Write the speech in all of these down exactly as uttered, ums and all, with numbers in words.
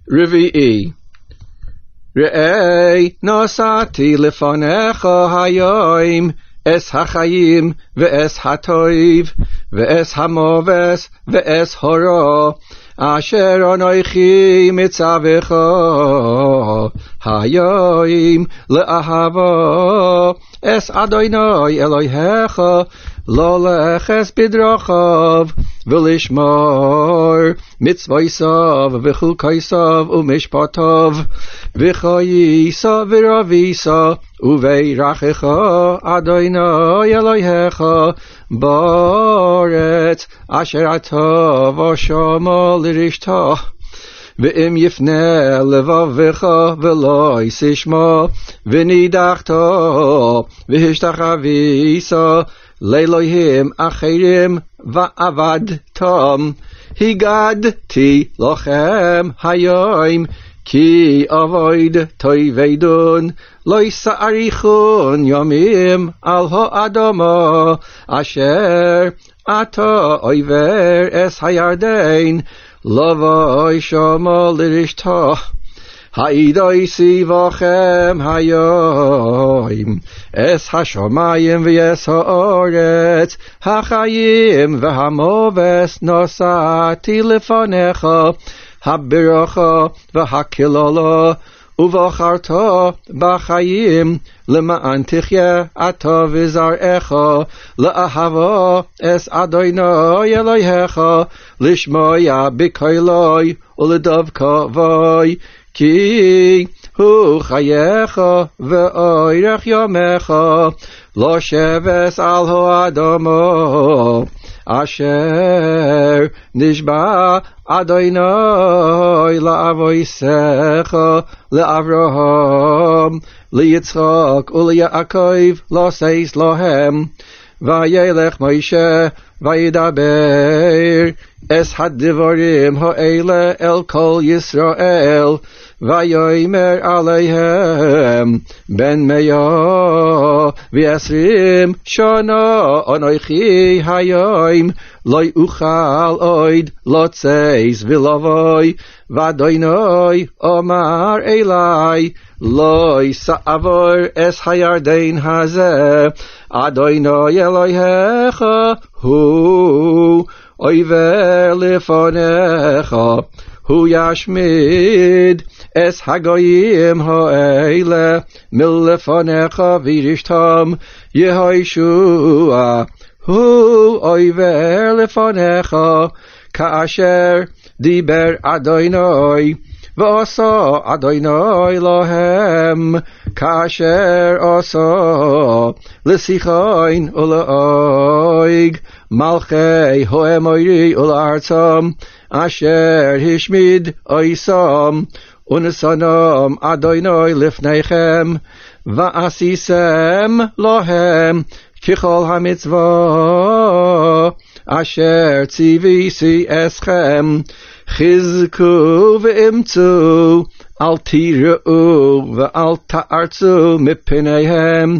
רביעי. ראה נשאתי לפניך היום אס החיים ואס הטוב ואס המובס ואס הורו אשר אנוכי מצווך היום לאהבו אס אדוני אלוהיך לא לכס בדרכיו ולשמור מצוותיו וחוקיו ומשפטיו וחייסו ורביסו וברכך אדוני אלוהיך בארץ אשר אתה ושמו לרשתה. ואם יפנה לבבך ולא ישמע ונידחת והשתחווית לאלוהים אחרים ועבדתם הגדתי לכם היום כי אבוד תאבדון לא יאריכון ימים על האדמה אשר אתה עובר אס הירדן לבוא שמה לרשתה. הידוי סביבכם היום אס השמיים ואס הארץ החיים והמובס נשאתי לפניך הברכה והקללה ובחרת בחיים למען תחיה אתה וזרעך לאהבה אס אדוני אלוהיך לשמוע בקולי ולדבקה בי כי הוא חייך ואורך ימיך לא שבס על האדמה אשר נשבע אדוני לאבותיך לאברהם ליצחק וליעקב לעשות להם. וילך משה וידבר אס הדברים האלה אל כל ישראל ויאמר עליהם בן מאה ועשרים שנה אנוכי היום לא אוכל עוד לצאת ולבוא ואדוני אמר אלי לא יעבור אס הירדן הזה אדוני אלוהיך הוא עובר לפניך הוא ישמיד אס הגויים האלה מלפניך וירשתם יהושע הוא עובר לפניך כאשר דיבר אדוני ועשה אדוני להם כאשר עשה לסיחון ולאוג מלכי האמורי ולארצם אשר השמיד עיסם ונשנם אדוני לפניכם ועשיתם להם ככל המצווה אשר ציוויתי אתכם חזקו ואמצו אל תיראו ואל תארצו מפניהם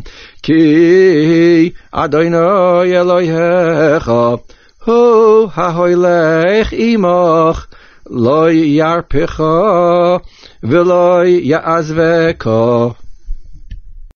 כי אדוני אלוהיך הוא ההולך עמך לא ירפך ולא יעזבך